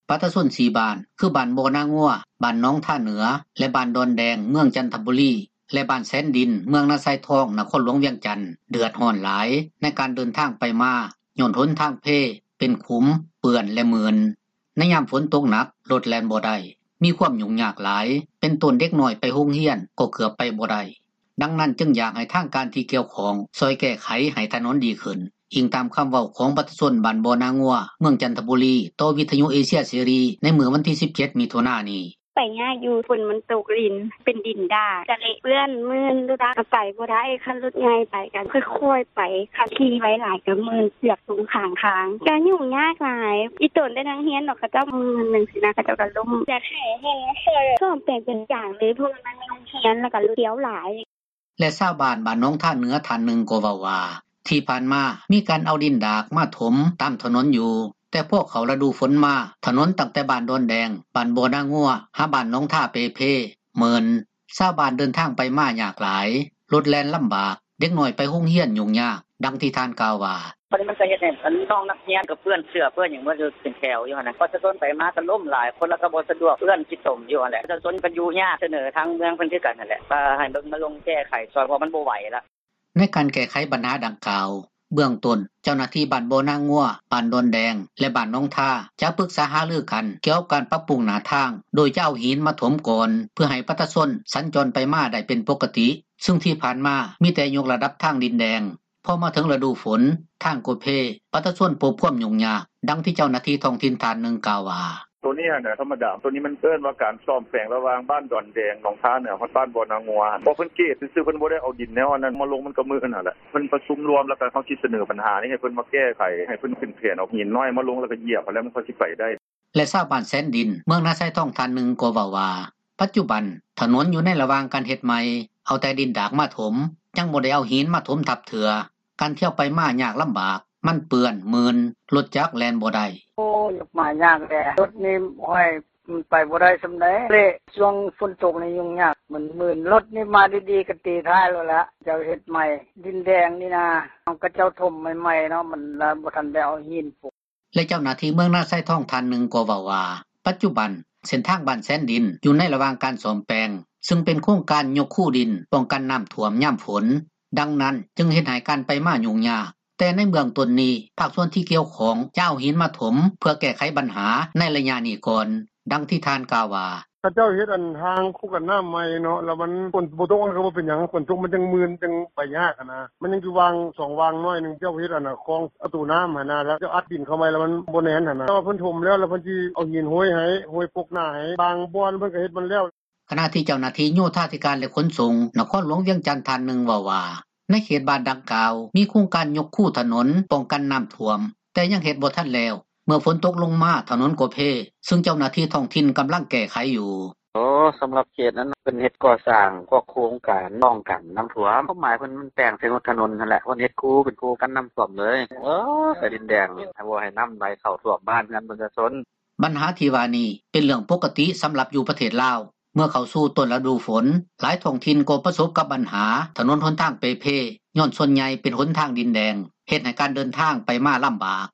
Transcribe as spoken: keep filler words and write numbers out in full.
ปัตตชนสี่บ้านคือบ้านโบนางัวบ้านน้องท่าเหนือและบ้านดอนแดงเมืองจันทบุรีและบ้านแสนดินเมืองนาไซทองนครหลวงเวียงจันทน์เดือดร้อนหลายในการเดินทางไปมาย้อนหนทางเพเป็นขุมเปื้อนและมืนในยามฝนตกหนักรถแล่นบ่ได้มีความยุ่งยากหลายเป็นต้นเด็กน้อยไปโรงเรียนก็เกือบไปบ่ได้ดังนั้นจึงอยากให้ทางการที่เกี่ยวข้องช่วยแก้ไขให้ถนนดีขึ้นอิงตามคำเว้าของปัตตชนบ้านบ่อนางัวเมืองจันทบุรีต่อวิทยุเอเชียเสรีในมื้อวันที่สิบเจ็ดมิถุนายนนี้ไปยากอยู่ฝนมันตกลิ้นเป็นดินดาจะเละเปื้อนมืนดูดักไปบ่ได้คันรถใหญ่ไปกันค่อยๆไปคันขี่ไว้หลายก็มืนเสือกตรงข้างทางการยุ่งยากหลายอีตนได้ทั้งเฮียนดอกเขาเจ้ามือนึงสินะเขาเจ้าก็ล้มอยากให้ให้ช่วยซ่อมแปลงเป็นอย่างเลยเพราะมันมีเฮียนแล้วก็เลี้ยวหลายและชาวบ้านบ้านน้องท่าเหนือท่านหนึ่งก็เว้าว่าที่ผ่านมามีการเอาดินดากมาถมตามถนนอยู่แต่พวกเขาฤดูฝนมาถนนตั้งแต่บ้านดอนแดงบ้านโบนางัวหาบ้านน้องท่าเปเพเมินชาวบ้านเดินทางไปมายากหลายรถแล่นลำบากเด็กน้อยไปโรงเรียนยุ่งยากดังที่ท่านกล่าวว่าตอนนี้มันก็เฮ็ดให้อันน้องนักเรียนกับเพื่อนเสื้อเพื่อนหยังบ่อยู่เป็นแถวอยู่หั่นน่ะก็จะต้นไปมาก็ล้มหลายคนแล้วก็บ่สะดวกเพื่อนสิตมอยู่หั่นแหละจะต้นกันอยู่ยากเสนอทางเมืองเพิ่นคือกันนั่นแหละก็ให้เบิ่งมาลงแก้ไขซอยเพราะมันบ่ไหวแล้วในการแก้ไขปัญหาดังกล่าวเบื้องต้นเจ้าหน้าที่บ้านโบนางัวบ้านดอนแดงและบ้านน้องท่าจะปรึกษาหารือกันเกี่ยวกับการปรับปรุงหน้าทางโดยจะเอาหินมาถมก่อนเพื่อให้ประชาชนสัญจรไปมาได้เป็นปกติซึ่งที่ผ่านมามีแต่ยกระดับทางดินแดงพอมาถึงฤดูฝนทางโกเพประชาชนพบความยุ่งยากดังที่เจ้าหน้าที่ท้องถิ่นท่านหนึ่งกล่าวว่าตัวนี้น่ะธรรมดาตัวนี้มันเอิ้นว่าการซ่อมแปลงระหว่างบ้านดอนแดงหนองท่าเหนือกับบ้านบ่อนางัวบ่เพิ่นเกตซื่อๆเพิ่นบ่ได้เอาดินแนวนั้นมาลงมันก็มือนั่นแหละเพิ่นประชุมรวมแล้วก็เขาคิดเสนอปัญหานี้ให้เพิ่นมาแก้ไขให้เพิ่นขึ้นแผนเอาหินน้อยมาลงแล้วก็เหยียบแล้วมันก็สิไปได้และชาวบ้านแสนดินเมืองนาไซทองท่านหนึ่งก็เว้าว่าปัจจุบันถนนอยู่ในระหว่างการเฮ็ดใหม่เอาแต่ดินดากมาถมยังบ่ได้เอาหินมาถมทับเถือการเที่ยวไปมายากลำบากมันเปื้อนมืนรถจักรแล่นบ่ได้โอ้ยมายากแท้รถนี่ห้อยไปบ่ได้ซำใดเละช่วงฝนตกนี่ยุ่งยากมันมืนรถนี่มาดีๆก็ตีท้ายแล้วล่ะเจ้าเฮ็ดใหม่ดินแดงนี่นะเอากระเจ้าถมใหม่ๆเนาะมันบ่ทันได้เอาหินปลูกและเจ้าหน้าที่เมืองนาไซทองท่านหนึ่งก็เว้าว่าปัจจุบันเส้นทางบ้านแสนดินอยู่ในระหว่างการซ่อมแปลงซึ่งเป็นโครงการยกคูดินป้องกันน้ำท่วมยามฝนดังนั้นจึงเฮ็ดให้การไปมายุ่งยากแต่ในเบื้องต้นนี้ภาคส่วนที่เกี่ยวข้องจะเอาหินมาถมเพื่อแก้ไขปัญหาในระยะนี้ก่อนดังที่ท่านกล่าวว่าเขาเจ้าเฮ็ดอันทางคู่กันน้ำใหม่เนาะแล้วมันฝนบ่ตกมันก็บ่เป็นหยังฝนตกมันจังมืนจังไปยากนะมันยังอยู่วางสองวางน้อยนึงเจ้าเฮ็ดอันน่ะคลองประตูน้ำหั่นน่ะแล้วเจ้าอัดดินเข้าไปแล้วมันบ่แน่นหั่นน่ะแต่ว่าเพิ่นถมแล้วแล้วเพิ่นสิเอาหินโหยให้โหยปกหน้าให้บางบ่อนเพิ่นก็เฮ็ดมันแล้วขณะที่เจ้าหน้าที่โยธาธิการและขนส่งนครหลวงเวียงจันทน์ท่านหนึ่งเว้าว่าในเขตบ้านดังกล่าวมีโครงการยกคูถนนป้องกันน้ำท่วมแต่ยังเฮ็ดบ่ทันแล้วเมื่อฝนตกลงมาถนนก็เพซึ่งเจ้าหน้าที่ท้องถิ่นกำลังแก้ไขอยู่โอ้สำหรับเขตนั้นเพิ่นเฮ็ดก่อสร้างพวกโครงการป้องกันน้ำท่วมความหมายเพิ่นมันแปลงเส้นถนนนั่นแหละเพิ่นเฮ็ดคูเป็นคูกันน้ำท่วมเลยโอ้สายดินแดงนี่ถ้าบ่ให้น้ำไหลเข้าท่วมบ้านเรือนประชาชนปัญหาที่ว่านี้เป็นเรื่องปกติสำหรับอยู่ประเทศลาวเมื่อเข้าสู่ต้นฤดูฝนหลายท้องถิ่นก็ประสบกับปัญหาถนนหนทางเปเพย้อนส่วนใหญ่เป็นหนทางดินแดงเฮ็ดให้การเดินทางไปมาลำบาก